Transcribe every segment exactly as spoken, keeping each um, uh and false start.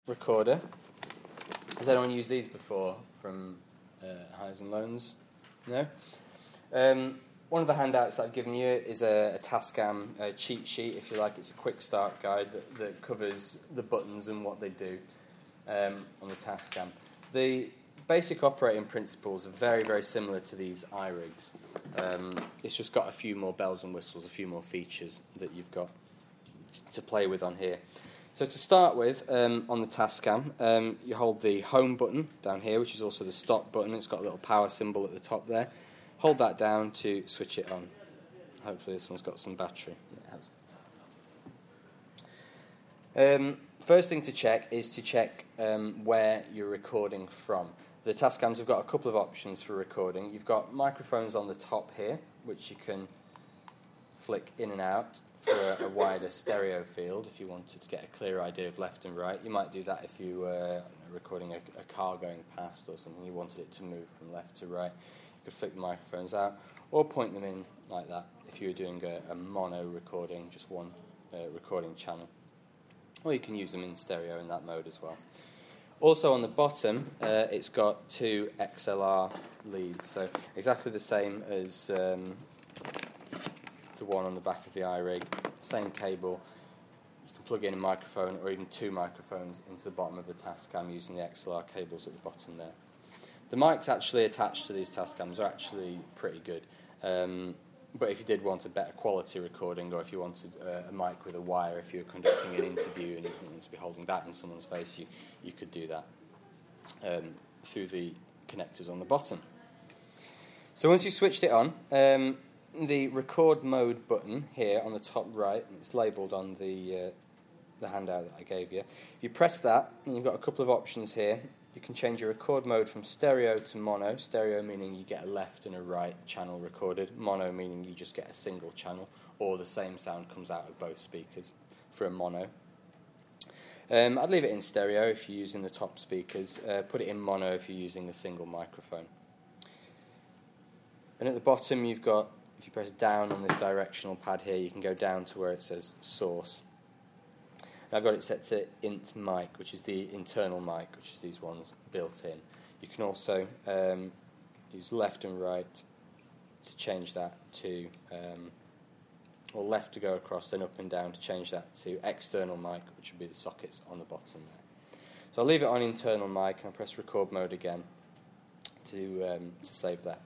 recorder. Has anyone used these before from uh, Highs and Loans? No? Um, one of the handouts that I've given you is a, a Tascam uh, cheat sheet, if you like. It's a quick start guide that, that covers the buttons and what they do um, on the Tascam. The basic operating principles are very, very similar to these iRigs. Um, it's just got a few more bells and whistles, a few more features that you've got to play with on here. So to start with, um, on the Tascam, um, you hold the home button down here, which is also the stop button. It's got a little power symbol at the top there. Hold that down to switch it on. Hopefully this one's got some battery. It has. Um, first thing to check is to check um, where you're recording from. The Tascams have got a couple of options for recording. You've got microphones on the top here, which you can flick in and out for a, a wider stereo field if you wanted to get a clear idea of left and right. You might do that if you were recording a, a car going past or something. You wanted it to move from left to right. You could flick the microphones out or point them in like that if you were doing a, a mono recording, just one uh, recording channel. Or you can use them in stereo in that mode as well. Also on the bottom, uh, it's got two X L R leads, so exactly the same as um, the one on the back of the iRig. Same cable. You can plug in a microphone or even two microphones into the bottom of the Tascam using the X L R cables at the bottom there. The mics actually attached to these Tascams are actually pretty good. Um, but if you did want a better quality recording, or if you wanted uh, a mic with a wire, if you were conducting an interview and you didn't want to be holding that in someone's face, you, you could do that um, through the connectors on the bottom. So once you switched it on, um, the record mode button here on the top right, and it's labelled on the uh, the handout that I gave you. If you press that, and you've got a couple of options here. You can change your record mode from stereo to mono. Stereo meaning you get a left and a right channel recorded. Mono meaning you just get a single channel, or the same sound comes out of both speakers for a mono. Um, I'd leave it in stereo if you're using the top speakers. Uh, put it in mono if you're using the single microphone. And at the bottom you've got, if you press down on this directional pad here, you can go down to where it says source. I've got it set to int mic, which is the internal mic, which is these ones built in. You can also um, use left and right to change that to, um, or left to go across, then up and down to change that to external mic, which would be the sockets on the bottom there. So I'll leave it on internal mic and I'll press record mode again to um, to save that.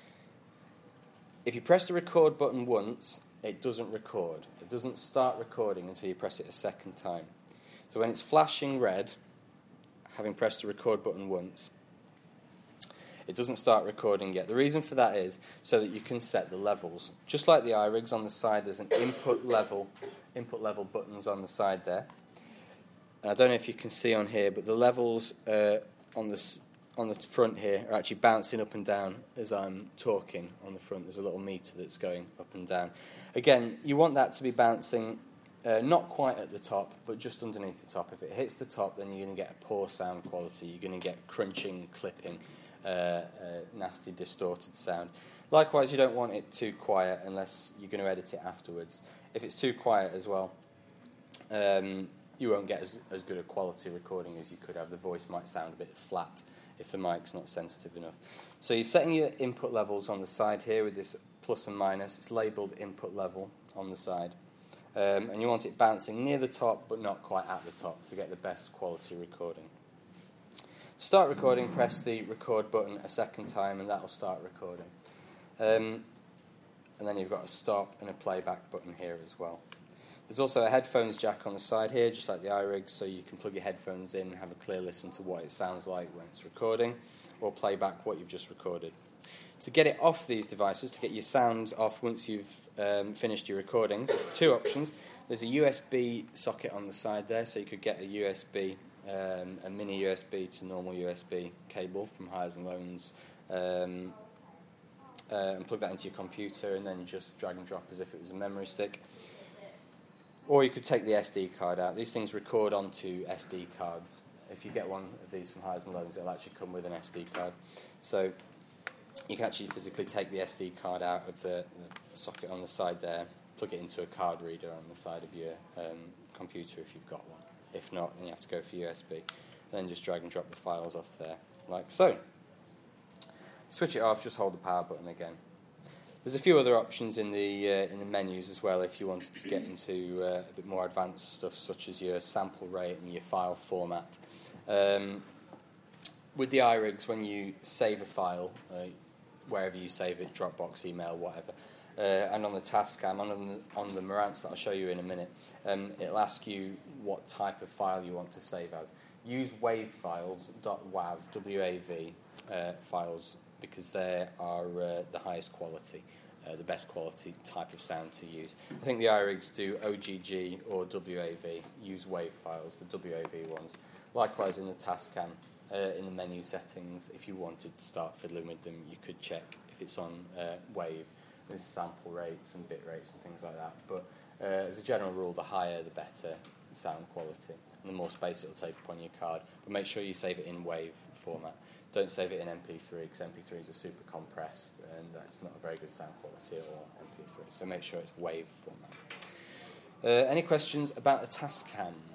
If you press the record button once, it doesn't record. It doesn't start recording until you press it a second time. So when it's flashing red, having pressed the record button once, it doesn't start recording yet. The reason for that is so that you can set the levels. Just like the iRigs on the side, there's an input level, input level buttons on the side there. And I don't know if you can see on here, but the levels uh, on the on the front here are actually bouncing up and down as I'm talking on the front. There's a little meter that's going up and down. Again, you want that to be bouncing uh, not quite at the top, but just underneath the top. If it hits the top, then you're going to get a poor sound quality. You're going to get crunching, clipping, uh, uh, nasty, distorted sound. Likewise, you don't want it too quiet unless you're going to edit it afterwards. If it's too quiet as well, um, you won't get as, as good a quality recording as you could have. The voice might sound a bit flat if the mic's not sensitive enough. So you're setting your input levels on the side here with this plus and minus. It's labelled input level on the side. Um, and you want it bouncing near the top but not quite at the top to get the best quality recording. To start recording, press the record button a second time and that will start recording. Um, and then you've got a stop and a playback button here as well. There's also a headphones jack on the side here, just like the iRigs, so you can plug your headphones in and have a clear listen to what it sounds like when it's recording, or play back what you've just recorded. To get it off these devices, to get your sound off once you've um, finished your recordings, there's two options. There's a U S B socket on the side there, so you could get a U S B, um, a mini U S B to normal U S B cable from Highs and Loans, um, uh, and plug that into your computer and then just drag and drop as if it was a memory stick. Or you could take the S D card out. These things record onto S D cards. If you get one of these from Highs and Loans, it'll actually come with an S D card. So you can actually physically take the S D card out of the, the socket on the side there, plug it into a card reader on the side of your um, computer if you've got one. If not, then you have to go for U S B. Then just drag and drop the files off there, like so. Switch it off, just hold the power button again. There's a few other options in the uh, in the menus as well if you wanted to get into uh, a bit more advanced stuff, such as your sample rate and your file format. Um, with the iRigs, when you save a file, uh, wherever you save it, Dropbox, email, whatever, uh, and on the Tascam, on the, on the Marantz that I'll show you in a minute, um, it'll ask you what type of file you want to save as. Use WAV files, .wav, W A V uh, files, because they are uh, the highest quality, uh, the best quality type of sound to use. I think the iRigs do O G G or W A V, use WAV files, the W A V ones. Likewise in the Tascam, uh, in the menu settings, if you wanted to start fiddling with them, you could check if it's on uh, WAV, with sample rates and bit rates and things like that. But uh, as a general rule, the higher the better sound quality, and the more space it will take up on your card. But make sure you save it in WAV format. Don't save it in M P three, because M P threes are super compressed and that's not a very good sound quality or M P three. So make sure it's WAV format. Uh, any questions about the Tascam?